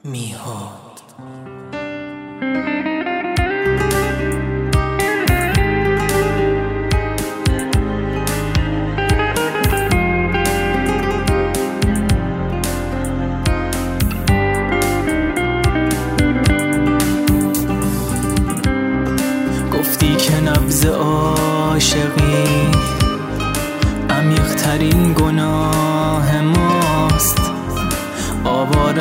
میهاد. گفتی که نبض عاشقی عمیق‌ترین گناه ماست، آوار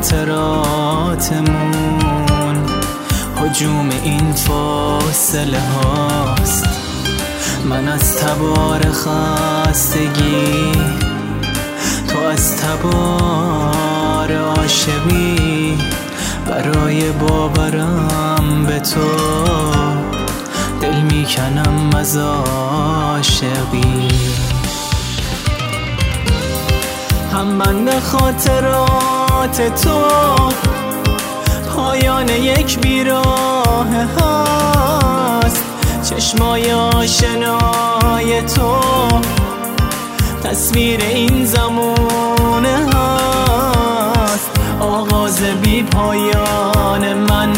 خاطراتمون هجوم این فاصله هاست. من از تبار خستگی، تو از تبار عاشقی، برای باورم به تو دل میکنم از عاشقی. هم بند خاطرات تو پایان یک بیراه هست، چشمای آشنای تو تصویر این زمونه هست. آغاز بی پایان من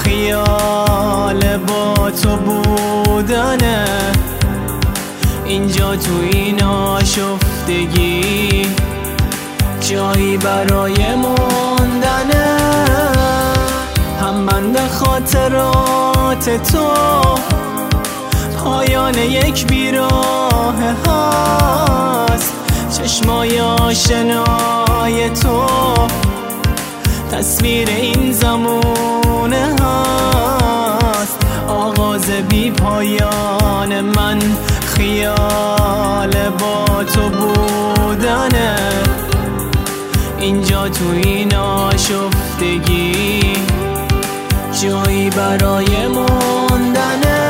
خیال با تو بودنه، اینجا تو این آشفتگی جایی برای موندنه. هم بند خاطرات تو پایان یک بیراه هست، چشمای آشنای تو تصویر این زمونه هست. آغاز بی پایان من خیال با تو بودنه، اینجا تو این آشفتگی جایی برای موندنه.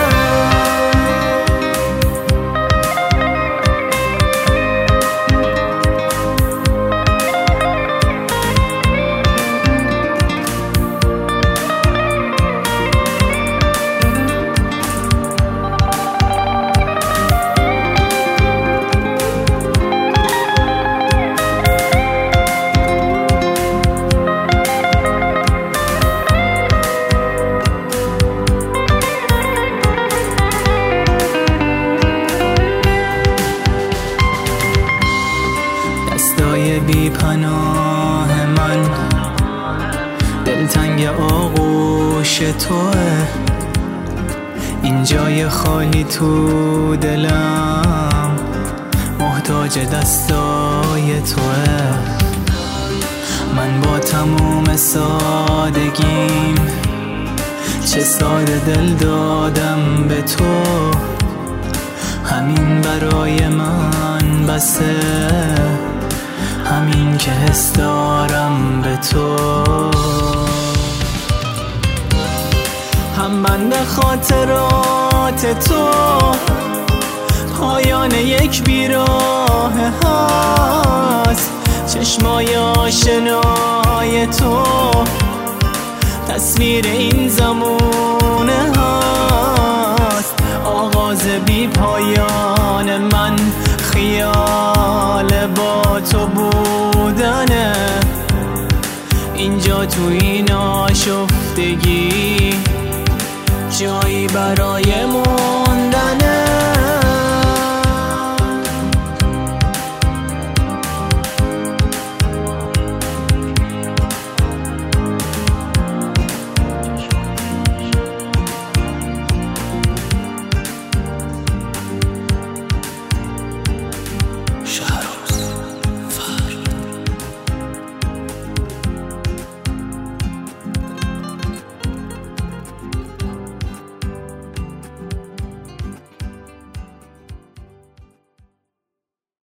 دستای بی پناه من دلتنگ آغوش توه، این جای خالی تو دلم محتاج دستای توه. من با تموم سادگیم چه ساده دل دادم به تو، همین برای من بسه، همین که حس دارم به تو. هم بند خاطرات تو پایان یک بیراه هست، چشمای آشنای تو تصویر این زمونه هست. آغاز بی پایان من خیال با تو بودنه، اینجا تو این آشفتگی جایی برای